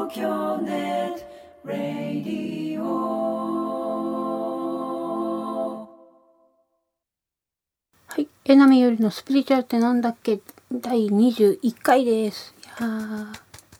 京ネットラディオ。はい、えなみよりのスピリチュアルってなんだっけ第21回です。はい、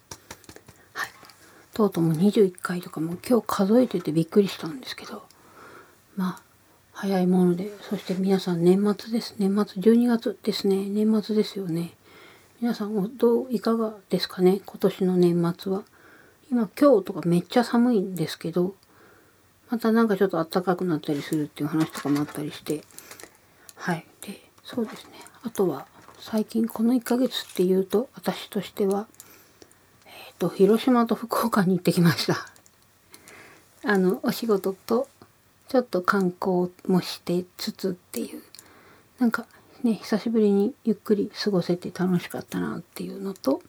とうとうもう21回とかも今日数えててびっくりしたんですけど、まあ早いもので、そして皆さん年末です。年末12月ですね。年末ですよね。皆さんいかがですかね、今年の年末は。今日とかめっちゃ寒いんですけど、またなんかちょっと暖かくなったりするっていう話とかもあったりして、はい。で、そうですね。あとは最近この1ヶ月っていうと、私としては広島と福岡に行ってきました。お仕事とちょっと観光もしてつつっていう、なんかね、久しぶりにゆっくり過ごせて楽しかったなっていうのと、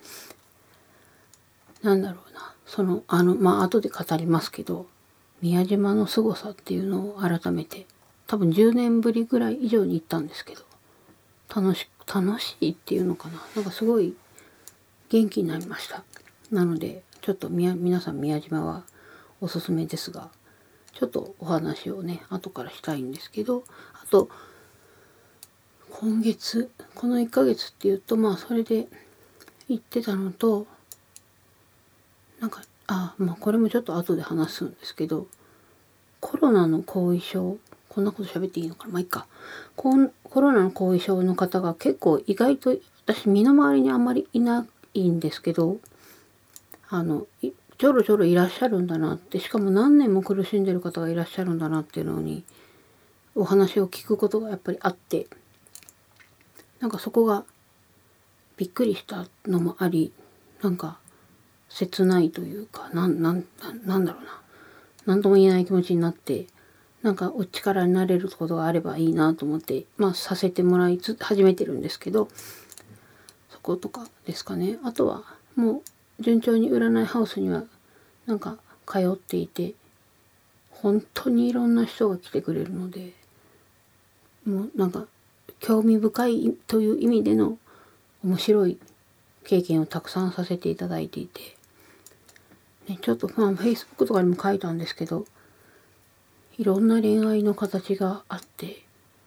なんだろうな、後で語りますけど、宮島の凄さっていうのを改めて、多分10年ぶりぐらい以上に行ったんですけど、楽しいっていうのかな、なんかすごい元気になりました。なのでちょっと皆さん宮島はおすすめですが、ちょっとお話をね後からしたいんですけど、あと今月この1ヶ月っていうと、それで行ってたのと、なんかこれもちょっと後で話すんですけど、コロナの後遺症、こんなこと喋っていいのかな、いいか。コロナの後遺症の方が結構意外と、私身の回りにあんまりいないんですけど、ちょろちょろいらっしゃるんだなって、しかも何年も苦しんでる方がいらっしゃるんだなっていうのにお話を聞くことがやっぱりあって、なんかそこがびっくりしたのもあり、なんか切ないというか、なんだろうな、何とも言えない気持ちになって、なんかお力になれることがあればいいなと思って、させてもらい始めてるんですけど、そことかですかね。あとはもう順調に占いハウスにはなんか通っていて、本当にいろんな人が来てくれるので、もうなんか興味深いという意味での面白い経験をたくさんさせていただいていて、ちょっとFacebook とかにも書いたんですけど、いろんな恋愛の形があって、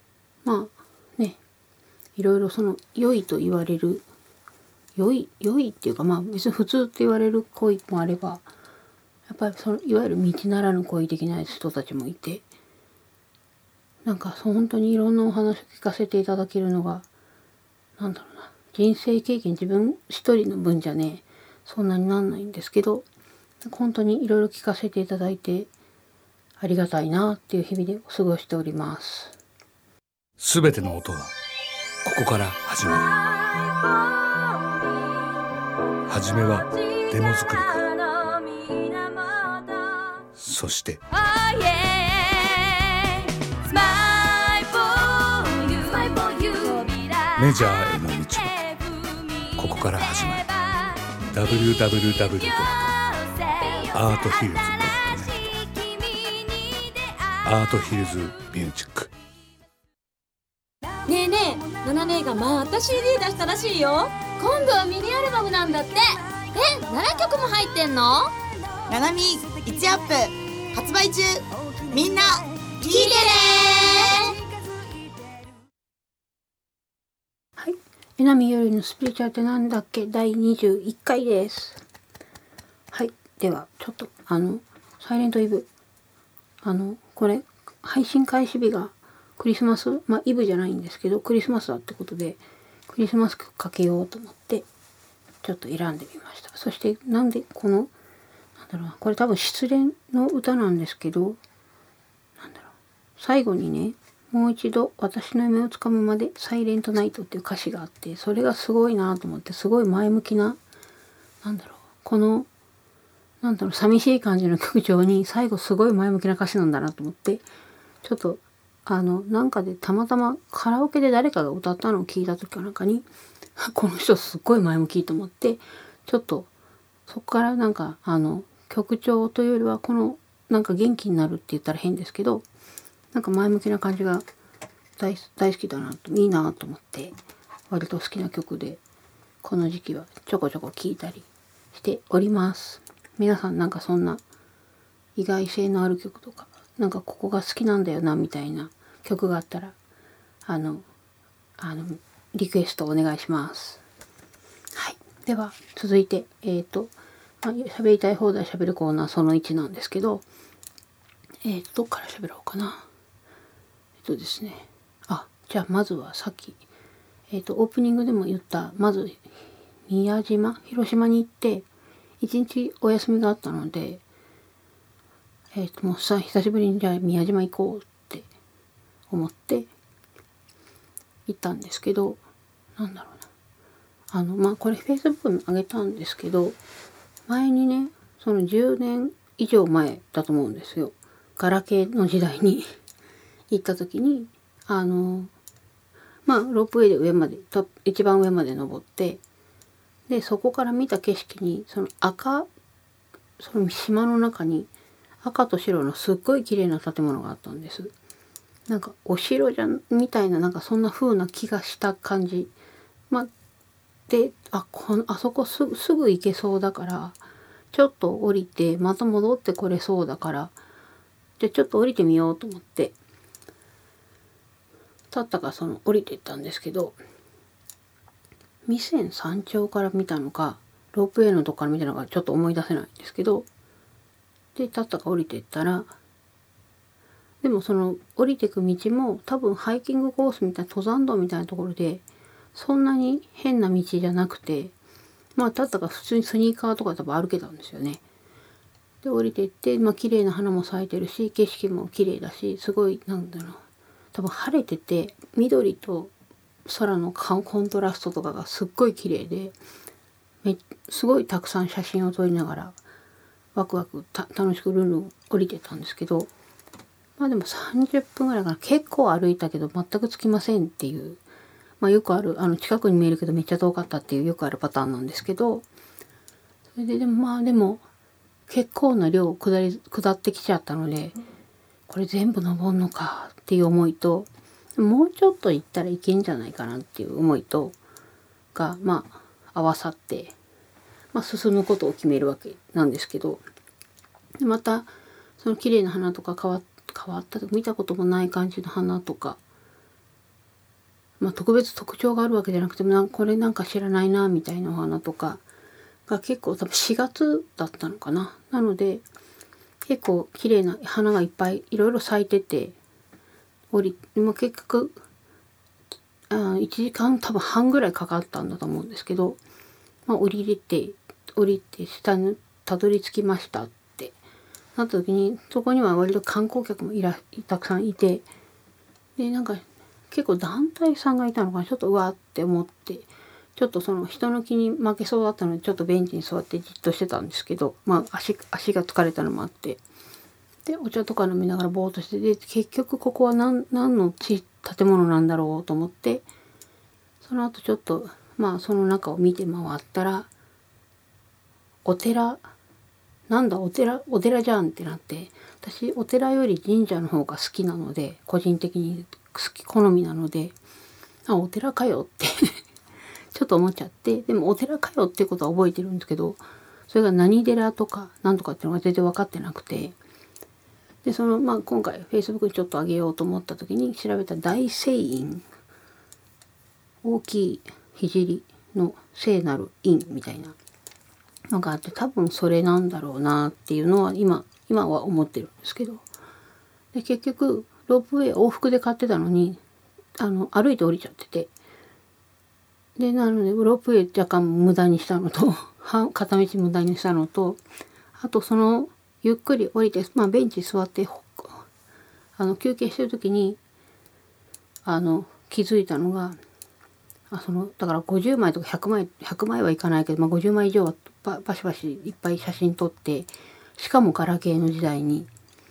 いろいろその良いと言われる、良いっていうか、別に普通って言われる恋もあれば、やっぱりそのいわゆる道ならぬ恋的な人たちもいて、なんか本当にいろんなお話を聞かせていただけるのが、なんだろうな、人生経験自分一人の分じゃね、そんなになんないんですけど、本当にいろいろ聞かせていただいてありがたいなっていう日々で過ごしております。 すべての音はここから始まる。はじめはデモ作りから、そしてメジャーへの道はここから始まる。 www.arthills.net アートヒルズミュージック。 ねえねえ、ナナ姉がまた CD 出したらしいよ。 今度はミニアルバムなんだって。7曲も入ってんの？ ナナミ1アップ発売中。みんな聞いてね。 はい、えなみよりのスピリチュアルってなんだっけ第21回です。はい、ではちょっとサイレントイブ、これ配信開始日がクリスマス、イブじゃないんですけどクリスマスだってことで、クリスマス曲かけようと思ってちょっと選んでみました。そしてなんでこのこれ多分失恋の歌なんですけど、最後にね、もう一度私の夢をつかむまでサイレントナイトっていう歌詞があって、それがすごいなと思って、すごい前向きな、この寂しい感じの曲調に最後すごい前向きな歌詞なんだなと思って、ちょっとなんかでたまたまカラオケで誰かが歌ったのを聞いた時かなんかにこの人すっごい前向きと思って、ちょっとそこから曲調というよりはこの元気になるって言ったら変ですけど、前向きな感じが大好きだなと、いいなと思って、割と好きな曲でこの時期はちょこちょこ聴いたりしております。 皆さんなんかそんな意外性のある曲とか、なんかここが好きなんだよなみたいな曲があったら、リクエストお願いします。はい。では、続いて、喋りたい放題喋るコーナーその1なんですけど、どっから喋ろうかな。ですね。じゃあまずはさっき、オープニングでも言った、まず、広島に行って、一日お休みがあったので、もう久しぶりにじゃあ宮島行こうって思って行ったんですけど、なんだろうな。これ Facebook に上げたんですけど、前にね、その10年以上前だと思うんですよ。ガラケーの時代に行った時に、ロープウェイで一番上まで登って、で、そこから見た景色に、その島の中に赤と白のすっごい綺麗な建物があったんです。なんかお城みたいな、なんかそんな風な気がした感じ。で、あそこすぐ行けそうだから、ちょっと降りて、また戻ってこれそうだから、じゃあちょっと降りてみようと思って、降りていったんですけど、弥山山頂から見たのか、ロープウェイのとこから見たのかちょっと思い出せないんですけど、で、降りていったら、でもその降りていく道も多分ハイキングコースみたいな登山道みたいなところで、そんなに変な道じゃなくて、普通にスニーカーとか多分歩けたんですよね。で、降りていって、綺麗な花も咲いてるし、景色も綺麗だし、すごい、多分晴れてて、緑と空のコントラストとかがすっごい綺麗で、すごいたくさん写真を撮りながら、ワクワク楽しくルンルン降りてたんですけど、でも30分ぐらいから結構歩いたけど全く着きませんっていう、よくある、近くに見えるけどめっちゃ遠かったっていうよくあるパターンなんですけど、それででも結構な量下ってきちゃったので、これ全部登んのかっていう思いと、もうちょっと行ったらいけんじゃないかなっていう思いとが合わさって、進むことを決めるわけなんですけど、でまたその綺麗な花とか変わったとか見たこともない感じの花とか、特別特徴があるわけじゃなくてもこれなんか知らないなみたいなお花とかが結構多分4月だったのかな。なので結構綺麗な花がいっぱいいろいろ咲いてて、結局1時間多分半ぐらいかかったんだと思うんですけど、降りて下にたどり着きましたってなった時に、そこには割と観光客もたくさんいて、で結構団体さんがいたのかな、ちょっとうわって思って、ちょっとその人の気に負けそうだったのでちょっとベンチに座ってじっとしてたんですけど、足が疲れたのもあって、でお茶とか飲みながらぼーっとして、で結局ここは何の建物なんだろうと思って、その後ちょっとその中を見て回ったら、お寺じゃんってなって、私お寺より神社の方が好きなので、個人的に好みなので、お寺かよってちょっと思っちゃって、でもお寺かよってことは覚えてるんですけど、それが何寺とか何とかっていうのが全然分かってなくて、で今回 Facebook にちょっと上げようと思った時に調べた大聖院、大きい聖の聖なる院みたいなのがあって、多分それなんだろうなっていうのは今は思ってるんですけど、で結局ロープウェイ往復で買ってたのに歩いて降りちゃってて、でなのでロープウェイ若干無駄にしたのと片道無駄にしたのと、あとゆっくり降りて、ベンチ座って休憩してる時に気づいたのが、だから50枚とか100枚はいかないけど、50枚以上はバシバシいっぱい写真撮って、しかもガラケーの時代に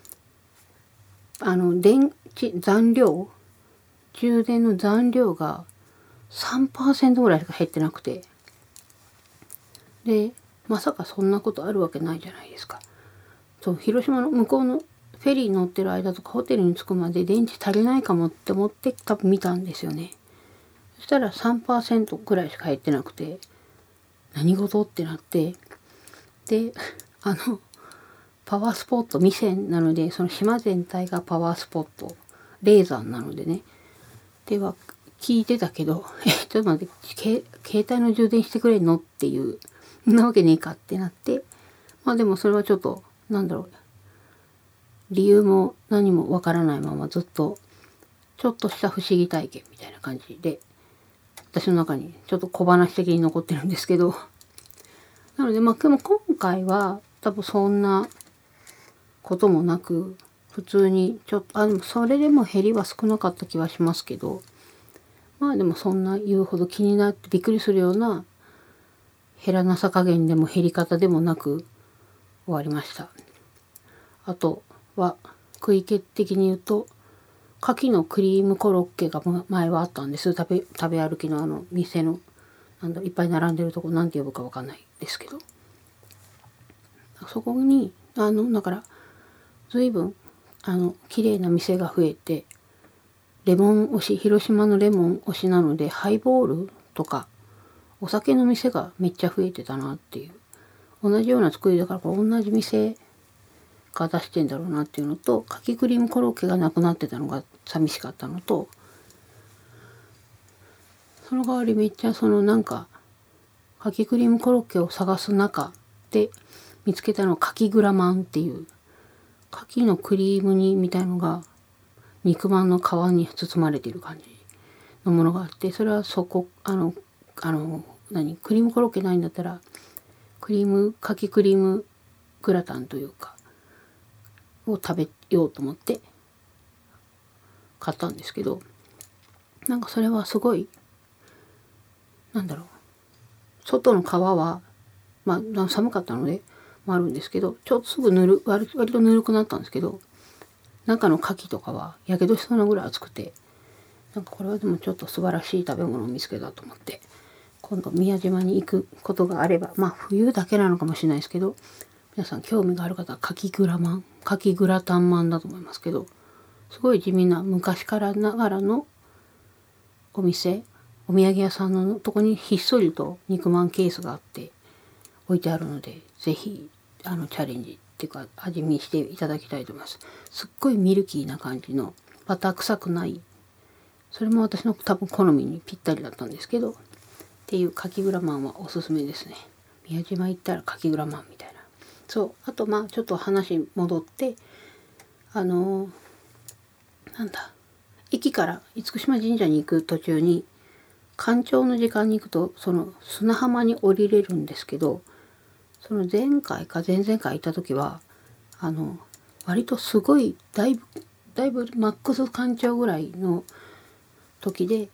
充電の残量が 3% ぐらいしか減ってなくて、でまさかそんなことあるわけないじゃないですか。広島の向こうのフェリー乗ってる間とかホテルに着くまで電池足りないかもって思って多分見たんですよね。そしたら 3% ぐらいしか減ってなくて、何事ってなって、でパワースポット店なので、その島全体がパワースポット霊山なのでね。では聞いてたけどちょっと待って、携帯の充電してくれんのっていう、そんなわけねえかってなって、まあでもそれはちょっと理由も何もわからないままずっとちょっとした不思議体験みたいな感じで私の中にちょっと小話的に残ってるんですけど、なのででも今回は多分そんなこともなく、普通にでもそれでも減りは少なかった気はしますけど、まあでもそんな言うほど気になってびっくりするような減らなさ加減でも減り方でもなく終わりました。あとは食い気的に言うと、牡蠣のクリームコロッケが前はあったんです。食べ歩きの店のいっぱい並んでるとこなんて呼ぶかわかんないですけど、そこにだから随分綺麗な店が増えて、レモン推し、広島のレモン推しなのでハイボールとかお酒の店がめっちゃ増えてたなっていう、同じような作りだからこれ同じ店が出してんだろうなっていうのと、かきクリームコロッケがなくなってたのが寂しかったのと、その代わりめっちゃかきクリームコロッケを探す中で見つけたのはかきグラマンっていうかきのクリーム煮みたいのが肉まんの皮に包まれている感じのものがあって、それはクリームコロッケないんだったらかきクリームグラタンというかを食べようと思って買ったんですけど、それはすごい外の皮は寒かったのでもあるんですけど、ちょっとすぐ割とぬるくなったんですけど、中の牡蠣とかはやけどしそうなぐらい熱くて、これはでもちょっと素晴らしい食べ物を見つけたと思って、今度宮島に行くことがあれば、冬だけなのかもしれないですけど、皆さん興味がある方はかきグラタンまんだと思いますけど、すごい地味な昔からながらのお土産屋さんのとこにひっそりと肉まんケースがあって置いてあるので、ぜひチャレンジっていうか味見していただきたいと思います。すっごいミルキーな感じのバター臭くない、それも私の多分好みにぴったりだったんですけどっていうかきグラマンはおすすめですね。宮島行ったらかきグラマンみたいな。そう、あとちょっと話戻って駅から厳島神社に行く途中に干潮の時間に行くとその砂浜に降りれるんですけど、その前回か前々回行った時は割とすごいだいぶマックス干潮ぐらいの時で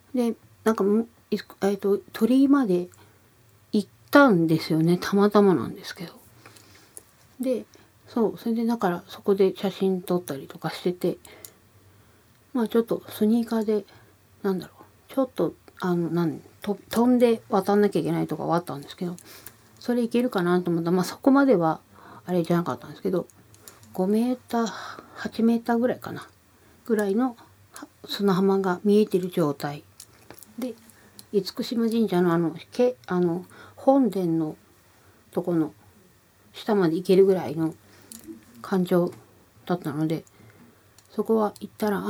鳥居まで行ったんですよね。たまたまなんですけど。でそれでだからそこで写真撮ったりとかしてて、ちょっとスニーカーでちょっと飛んで渡んなきゃいけないとかはあったんですけど、それいけるかなと思ったら、そこまではあれじゃなかったんですけど、5メーター8メーターぐらいかなぐらいの砂浜が見えてる状態で、厳島神社の本殿のとこの下まで行けるぐらいの干潮だったので、そこは行ったら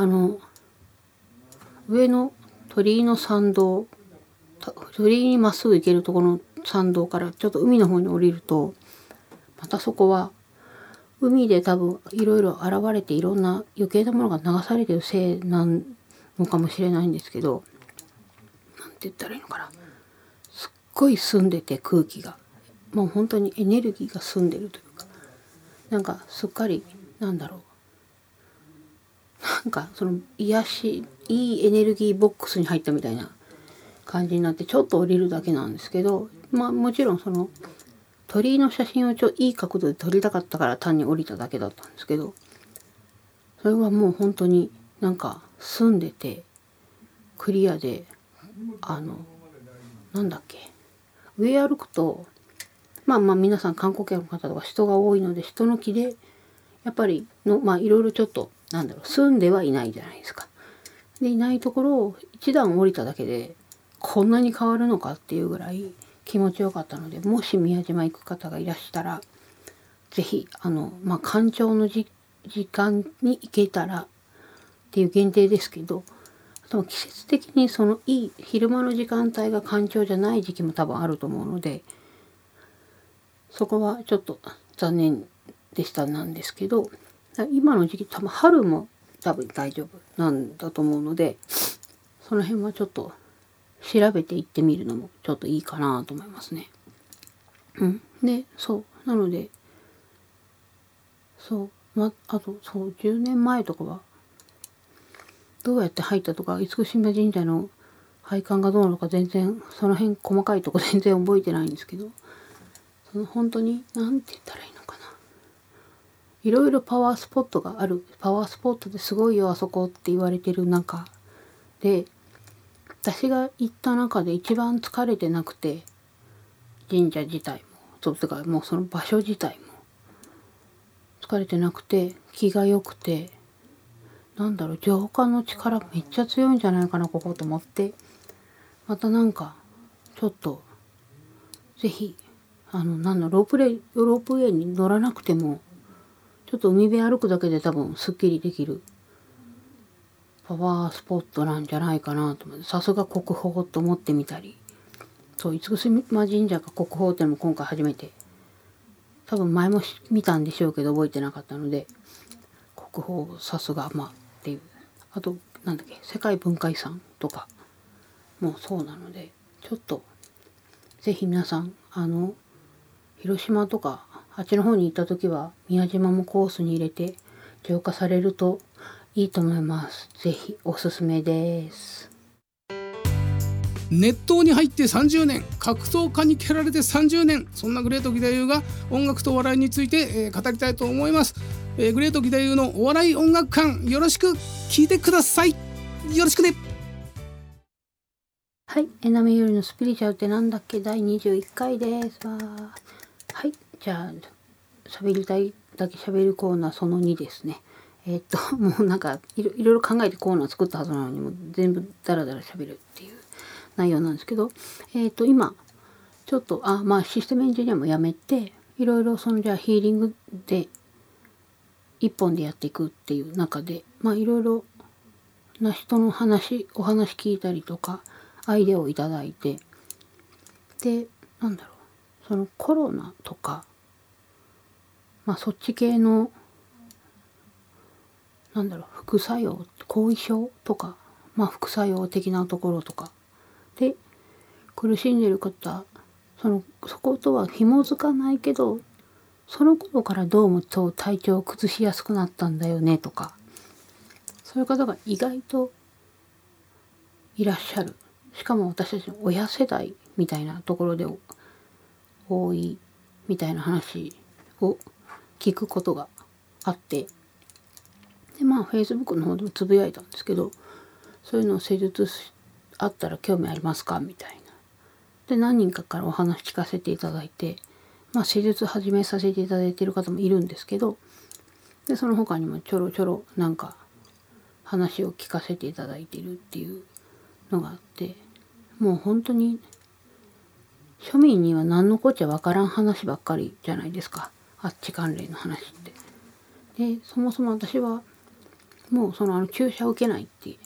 上の鳥居の参道、鳥居にまっすぐ行けるところの参道からちょっと海の方に降りると、またそこは海で多分いろいろ現れていろんな余計なものが流されてるせいなのかもしれないんですけど、なんて言ったらいいのかな、すっごい澄んでて空気がもう本当にエネルギーが澄んでるというか、すっかりその癒しいいエネルギーボックスに入ったみたいな感じになって、ちょっと降りるだけなんですけど、もちろんその鳥居の写真をいい角度で撮りたかったから単に降りただけだったんですけど、それはもう本当に澄んでてクリアで、上歩くと皆さん観光客の方とか人が多いので、人の気でやっぱりいろいろちょっと住んではいないじゃないですか。でいないところを一段降りただけでこんなに変わるのかっていうぐらい気持ちよかったので、もし宮島行く方がいらしたらぜひ干潮の時間に行けたらっていう限定ですけど、多分季節的にいい昼間の時間帯が干潮じゃない時期も多分あると思うので、そこはちょっと残念でしたなんですけど、今の時期多分春も多分大丈夫なんだと思うので、その辺はちょっと調べていってみるのもちょっといいかなと思いますね。で、なのであと10年前とかはどうやって入ったとか、厳島神社の配管がどうなのか全然その辺細かいとこ全然覚えてないんですけど、本当になんて言ったらいいのかな、いろいろパワースポットがある。パワースポットですごいよあそこって言われてる中で、私が行った中で一番疲れてなくて、神社自体ももうその場所自体も疲れてなくて気が良くて、浄化の力めっちゃ強いんじゃないかなここと思って、またちょっとぜひロープウェイに乗らなくてもちょっと海辺歩くだけで多分すっきりできるパワースポットなんじゃないかなと思って、さすが国宝と思ってみたり、厳島神社が国宝っていうのも今回初めて、多分前も見たんでしょうけど覚えてなかったので、国宝さすがっていう、あと世界文化遺産とかもそうなので、ちょっとぜひ皆さん広島とかあっちの方に行った時は宮島もコースに入れて浄化されるといいと思います。ぜひおすすめです。 熱湯に入って30年、格闘家に蹴られて30年、そんなグレート義太夫が音楽とお笑いについて、語りたいと思います。グレート義太夫のお笑い音楽館、よろしく聞いてください。よろしくね。 はい、えなみよりのスピリチュアルってなんだっけ、第21回ですわ。はい、じゃあ喋りたいだけ喋るコーナーその2ですね。もういろいろ考えてコーナー作ったはずなのに、もう全部ダラダラ喋るっていう内容なんですけど、今ちょっとシステムエンジニアもやめて、いろいろじゃあヒーリングで一本でやっていくっていう中で、いろいろな人のお話聞いたりとかアイデアをいただいて、でそのコロナとかそっち系の副作用、後遺症とか副作用的なところとかで苦しんでる方、そことは紐づかないけど、その頃からどうも体調を崩しやすくなったんだよねとか、そういう方が意外といらっしゃる。しかも私たちの親世代みたいなところで多いみたいな話を聞くことがあって、でFacebook の方でもつぶやいたんですけど、そういうのを施術あったら興味ありますかみたいな。で何人かからお話聞かせていただいて、施術始めさせていただいている方もいるんですけど、でその他にもちょろちょろ話を聞かせていただいているっていうのがあって、もう本当に庶民には何のこっちゃわからん話ばっかりじゃないですか、あっち関連の話って。でそもそも私はもう注射を受けないっていう、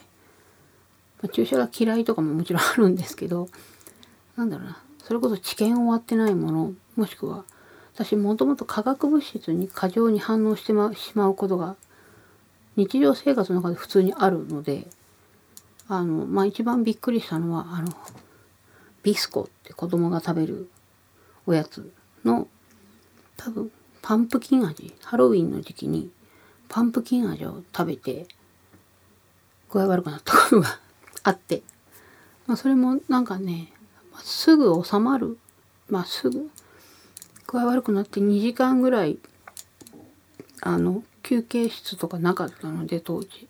注射が嫌いとかももちろんあるんですけど、それこそ治験終わってないもの、もしくは私もともと化学物質に過剰に反応してしまうことが日常生活の中で普通にあるので、一番びっくりしたのはビスコって子供が食べるおやつの多分パンプキン味、ハロウィンの時期にパンプキン味を食べて具合悪くなったことがあって、それもすぐ収まる、すぐ具合悪くなって2時間ぐらい休憩室とかなかったので、当時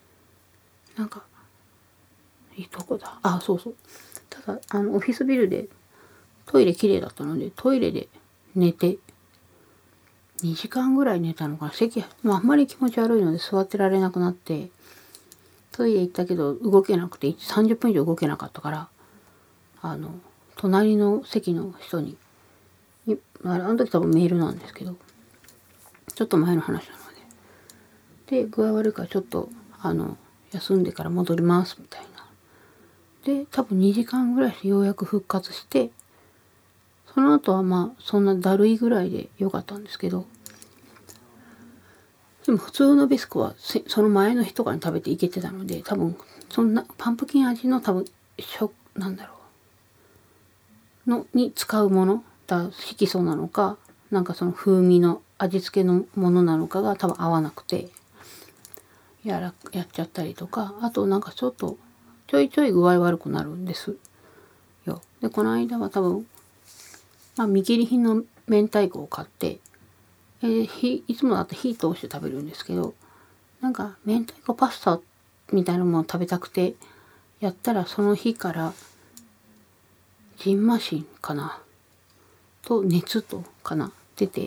どこだ、そうただオフィスビルでトイレ綺麗だったのでトイレで寝て2時間ぐらい寝たのかな。あんまり気持ち悪いので座ってられなくなってトイレ行ったけど動けなくて30分以上動けなかったから、隣の席の人にあの時多分メールなんですけど、 ちょっと前の話なので。で、具合悪いからちょっと休んでから戻りますみたいな。で、多分2時間ぐらいしてようやく復活して、その後はまあそんなだるいぐらいでよかったんですけど、でも普通のビスコはその前の日とかに食べていけてたので、多分そんなパンプキン味の多分なんだろうのに使うものだ色素なのか、なんかその風味の味付けのものなのかが多分合わなくてやっちゃったりとか、あとなんかちょっとちょいちょい具合悪くなるんですよ。でこの間は多分見切り品の明太子を買って、いつもだと火通して食べるんですけど、なんか明太子パスタみたいなものを食べたくてやったら、その日からジンマシンかなと熱とかな出て、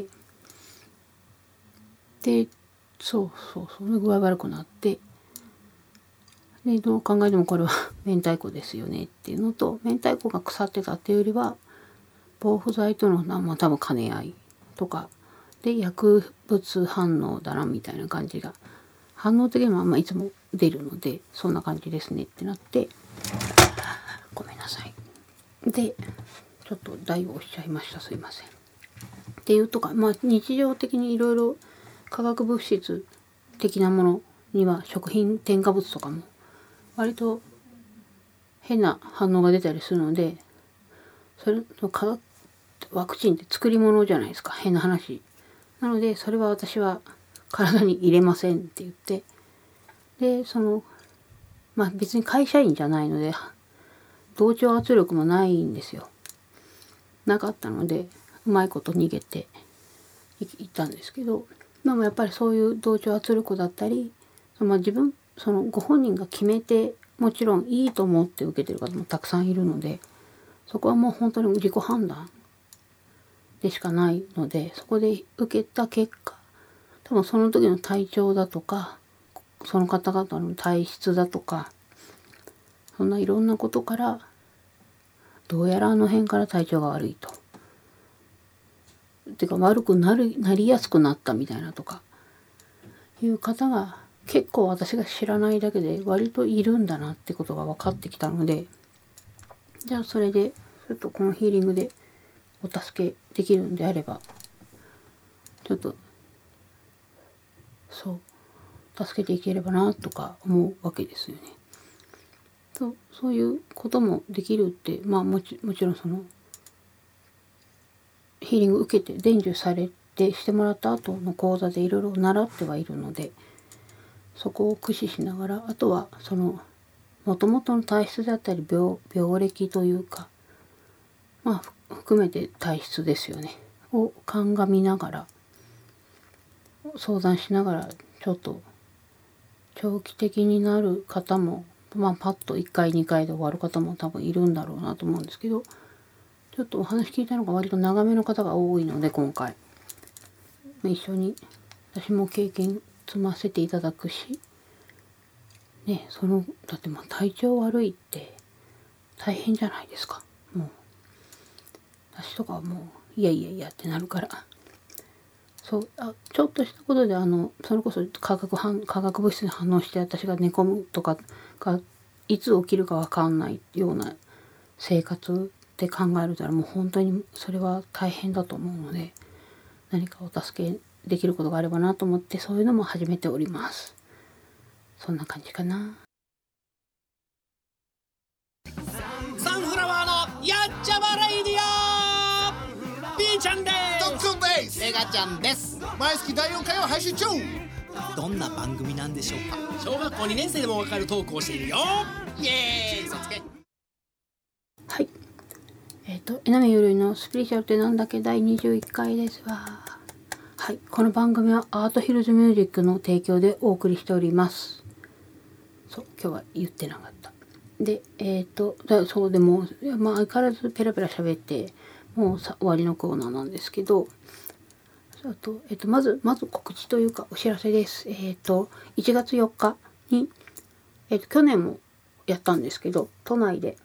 でそう具合悪くなって、でどう考えてもこれは明太子ですよねっていうのと、明太子が腐ってたっていうよりは防腐剤との多分兼ね合いとかで薬物反応だなみたいな感じが、反応的にはいつも出るのでそんな感じですねってなって、ごめんなさい。でちょっと代を押しちゃいました、すいません。っていうとか、日常的にいろいろ化学物質的なものには食品添加物とかも割と変な反応が出たりするので、それのワクチンって作り物じゃないですか、変な話なので、それは私は体に入れませんって言って、で別に会社員じゃないので同調圧力もないんですよ。なかったのでうまいこと逃げていったんですけど、やっぱりそういう同調圧力だったり、ご本人が決めてもちろんいいと思って受けてる方もたくさんいるので、そこはもう本当に自己判断でしかないので、そこで受けた結果、多分その時の体調だとか、その方々の体質だとか、そんないろんなことから、どうやらあの辺から体調が悪いと。てか悪くなりやすくなったみたいなとかいう方が結構私が知らないだけで割といるんだなってことが分かってきたので、じゃあそれでちょっとこのヒーリングでお助けできるんであれば、ちょっと助けていければなとか思うわけですよね。そういうこともできるって、もちろんそのヒーリング受けて伝授されてしてもらった後の講座でいろいろ習ってはいるので、そこを駆使しながら、あとはその元々の体質であったり病歴というか、含めて体質ですよねを鑑みながら相談しながら、ちょっと長期的になる方もパッと1回2回で終わる方も多分いるんだろうなと思うんですけど、ちょっとお話聞いたのが割と長めの方が多いので、今回一緒に私も経験積ませていただくしね、だって体調悪いって大変じゃないですか。もう私とかはもういやってなるから、ちょっとしたことでそれこそ化学物質に反応して私が寝込むとかがいつ起きるか分かんないような生活って考えると、もう本当にそれは大変だと思うので、何かお助けできることがあればなと思って、そういうのも始めております。そんな感じかな。 サンフラワーのやっちゃまレイディオ、 B ちゃんです。 ドックンです。 メガちゃんです。 毎月第4回を配信中。 どんな番組なんでしょうか。小学校2年生でもわかるトークをしているよ。イエーイ、そつけ。 はい、江波ゆるいのスピリチュアルってなんだっけ第21回ですわ。はい、この番組はアートヒルズミュージックの提供でお送りしております。今日は言ってなかった。ででも相変わらずペラペラ喋ってもう終わりのコーナーなんですけど、まず告知というかお知らせです。1月4日に去年もやったんですけど、都内で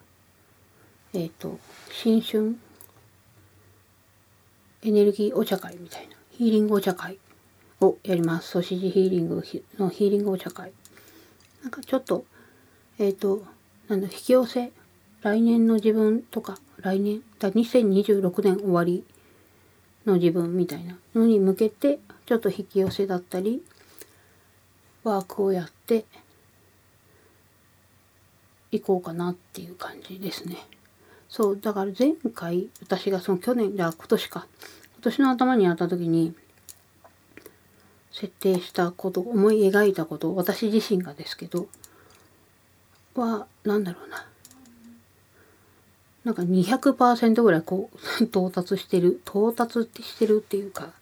新春エネルギーお茶会みたいな、ヒーリングお茶会をやります。ソシジヒーリングのヒーリングお茶会。なんかちょっと引き寄せ、来年の自分とか、2026年終わりの自分みたいなのに向けてちょっと引き寄せだったりワークをやっていこうかなっていう感じですね。そうだから前回私が今年の頭にやった時に設定したこと、思い描いたこと、私自身がですけどはなんか 200% ぐらい到達してるっていうか、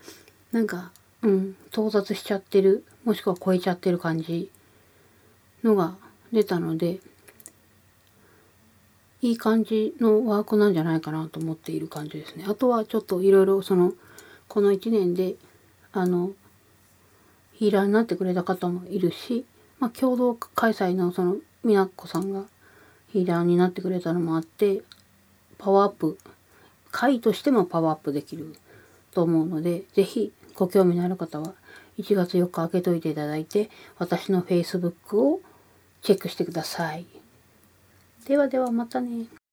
到達しちゃってる、もしくは超えちゃってる感じのが出たので、いい感じのワークなんじゃないかなと思っている感じですね。あとはちょっといろいろこの1年でヒーラーになってくれた方もいるし、共同開催のみなこさんがヒーラーになってくれたのもあって、パワーアップ、会としてもパワーアップできると思うので、ぜひご興味のある方は1月4日開けといていただいて、私の Facebook をチェックしてください。ではではまたね。